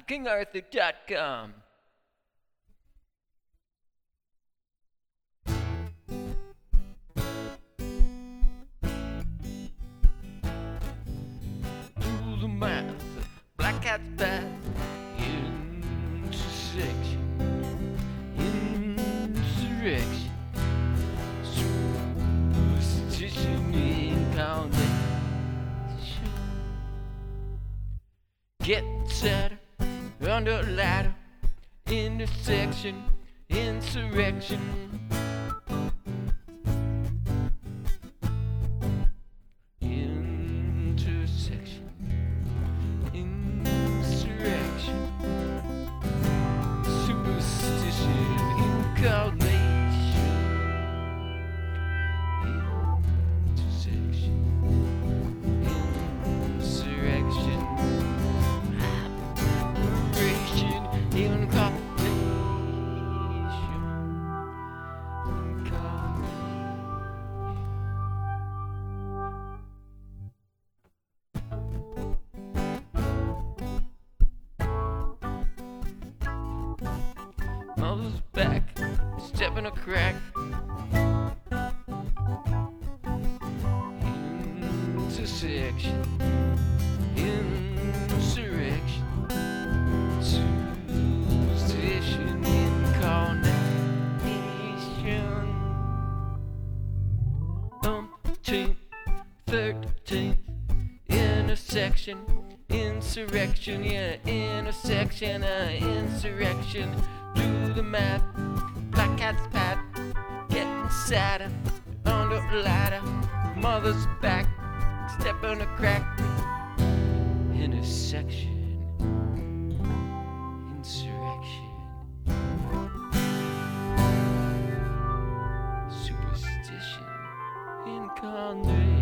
KingArthur.com. Do the math, black cat's bad. Intersection, insurrection, superstition, incarnation. Get sadder, under a ladder, intersection, insurrection. Intersection, insurrection, superstition, incarnation. Intersection, insurrection, aberration, incarnation. Mother's back, step in a crack. Intersection, insurrection, superstition, incarnation. 13th, intersection, insurrection, yeah, intersection, insurrection. Do the math, black cat's pat, getting sadder, under a ladder, mother's back, step on a crack, intersection, insurrection, superstition, incarnation.